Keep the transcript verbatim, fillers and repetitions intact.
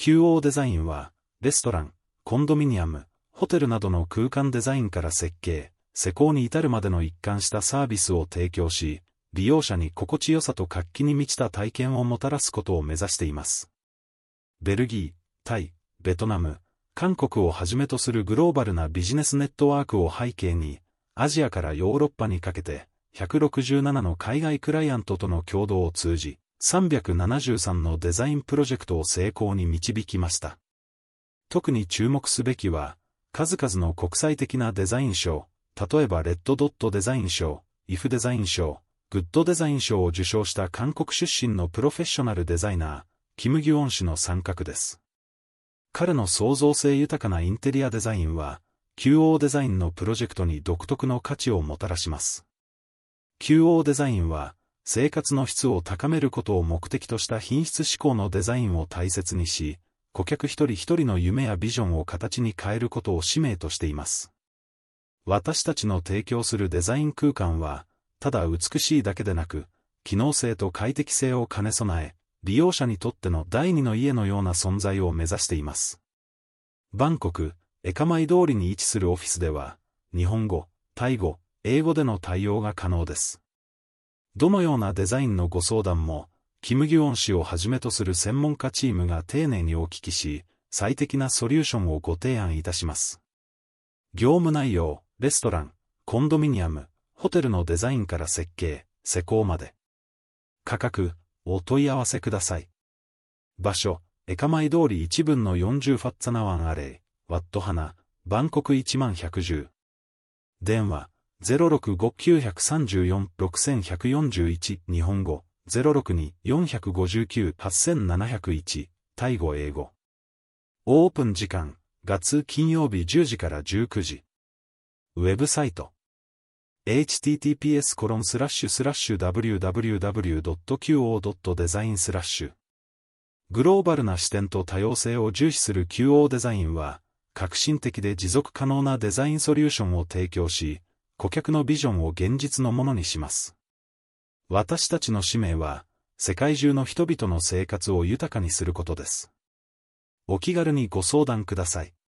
キューオー デザインは、レストラン、コンドミニアム、ホテルなどの空間デザインから設計、施工に至るまでの一貫したサービスを提供し、利用者に心地よさと活気に満ちた体験をもたらすことを目指しています。ベルギー、タイ、ベトナム、韓国をはじめとするグローバルなビジネスネットワークを背景に、アジアからヨーロッパにかけて、ひゃくろくじゅうななの海外クライアントとの共同を通じ、さんびゃくななじゅうさんのデザインプロジェクトを成功に導きました。特に注目すべきは、数々の国際的なデザイン賞、例えばレッドドットデザイン賞、イフデザイン賞、グッドデザイン賞を受賞した韓国出身のプロフェッショナルデザイナー、キム・ギュオン氏の参画です。彼の創造性豊かなインテリアデザインは、キューオー デザインのプロジェクトに独特の価値をもたらします。キューオー デザインは、生活の質を高めることを目的とした品質志向のデザインを大切にし、顧客一人一人の夢やビジョンを形に変えることを使命としています。私たちの提供するデザイン空間は、ただ美しいだけでなく、機能性と快適性を兼ね備え、利用者にとっての第二の家のような存在を目指しています。バンコク、エカマイ通りに位置するオフィスでは、日本語、タイ語、英語での対応が可能です。どのようなデザインのご相談も、キム・ギュオン氏をはじめとする専門家チームが丁寧にお聞きし、最適なソリューションをご提案いたします。業務内容、レストラン、コンドミニアム、ホテルのデザインから設計、施工まで。価格、お問い合わせください。場所、エカマイ通りいちぶんのよんじゅうファッツァナワンアレイ、ワットハナ、バンコクいちまんひゃくじゅう。電話、ゼロろくごきゅうさんよんろくいちよんいち日本語、ゼロろくによんごきゅうはちななゼロいち、タイ語英語。オープン時間、月金曜日じゅうじからじゅうくじ。ウェブサイト。エイチティーティーピーエスコロンスラッシュスラッシュダブリューダブリューダブリュードットキューオードットデザインスラッシュ。グローバルな視点と多様性を重視する キューオー デザインは、革新的で持続可能なデザインソリューションを提供し、顧客のビジョンを現実のものにします。私たちの使命は、世界中の人々の生活を豊かにすることです。お気軽にご相談ください。